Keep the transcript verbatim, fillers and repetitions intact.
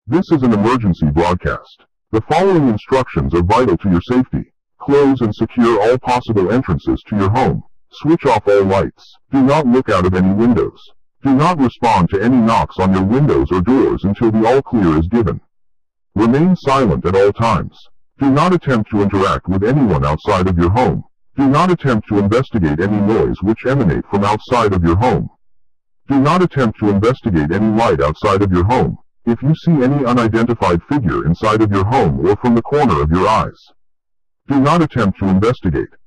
This is an emergency broadcast. The following instructions are vital to your safety. Close and secure all possible entrances to your home. Switch off all lights. Do not look out of any windows. Do not respond to any knocks on your windows or doors until the all clear is given. Remain silent at all times. Do not attempt to interact with anyone outside of your home. Do not attempt to investigate any noise which emanate from outside of your home. Do not attempt to investigate any light outside of your home. If you see any unidentified figure inside of your home or from the corner of your eyes, do not attempt to investigate.